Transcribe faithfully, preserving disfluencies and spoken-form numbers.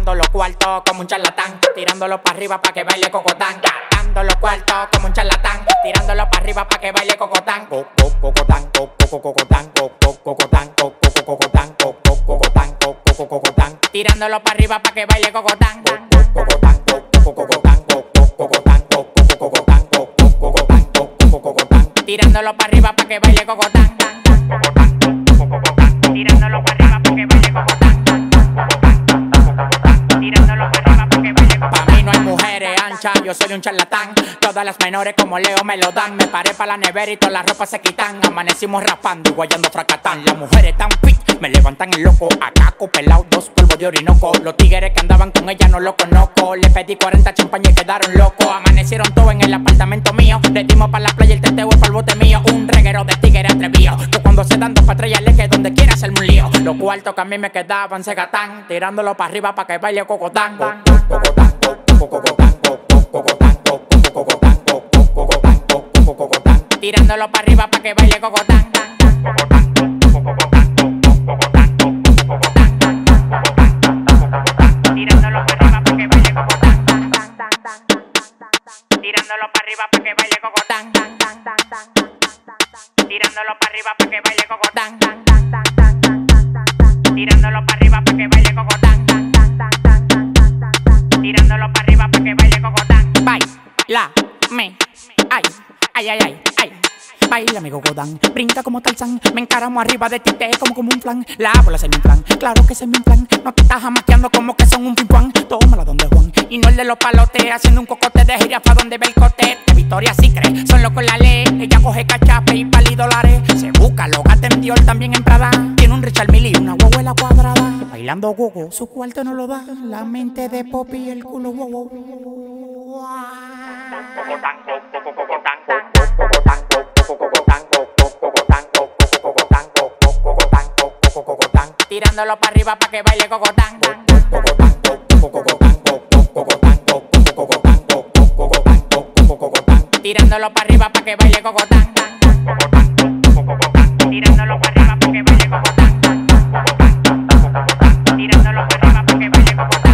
Gastando los cuartos como un charlatán, tirándolo para arriba pa' que baile cocotán. Gastando los cuartos como un charlatán, tirándolo para arriba pa' que baile cocotán. Cocotán, cocotán, cocotán, cocotán, cocotán, cocotán. Tirándolo para arriba pa' que baile cocotán. Cocotán, cocotán, cocotán, cocotán, cocotán. Tirándolo para arriba pa' que baile cocotán. Tirándolo para arriba pa' que baile cocotán. Tirándolo para arriba pa' que baile cocotán. Pa' mí no hay mujeres anchas, yo soy un charlatán. Todas las menores como Leo me lo dan. Me paré pa' la nevera y todas las ropas se quitan. Amanecimos raspando y guayando fracatán. Las mujeres tan fit, me levantan el loco. Acaco, pelado, dos polvos de orinoco. Los tigres que andaban con ella no los conozco. Le pedí cuarenta champañas y quedaron locos. Amanecieron todos en el apartamento mío. Le dimos pa' la playa, el teteo es pa'l bote mío. Un reguero de tigres atrevido, que cuando se dan dos patrullas le que donde quiera hacerme un lío. Los cuartos que a mí me quedaban se gatán, tirándolo pa' arriba pa' que baile cocotán. Cocotán, cocotán, cocotán, cocotán, cocotán. Tirándolo pa' arriba pa' que baile cocotán. Tirándolo pa' arriba pa' que baile cocotán. Tirándolo pa' arriba pa' que baile cocotán. Tirándolo pa' arriba pa' que baile cocotán. Tirándolo pa' arriba pa' que baile cocotán. Tirándolo pa' arriba pa' que baile cocotán. Baila, me, ay, ay, ay, ay, ay. Baila mi cocotán, brinca como Tarzán. Me encaramo arriba de ti, te como como un flan. La bola se me inflan, claro que se me inflan. No te estás jamaqueando como que son un pimpán. Tómala donde Juan, y no el de los palotes. Haciendo un cocote de jirafa donde ve el cote. De Victoria sí cree, son locos la ley. Ella coge cachape y pali dólares. Se busca, lo gata en Dior, también en Prada. Tiene un Richard Mille y una huevuela cuadrada. Bailando gogo, su cuarto no lo da. La mente de Poppy y el culo wow wow. Cocotán, cocotán, cocotán, cocotán, cocotán, cocotán. Tirándolo pa' arriba pa' que baile cocotán. Cocotán, cocotán, cocotán, cocotán, cocotán. Tirándolo pa' arriba pa' que baile cocotán. Tirándolo pa' arriba pa' que baile cocotán. Tirándolo pa' arriba pa' que baile cocotán.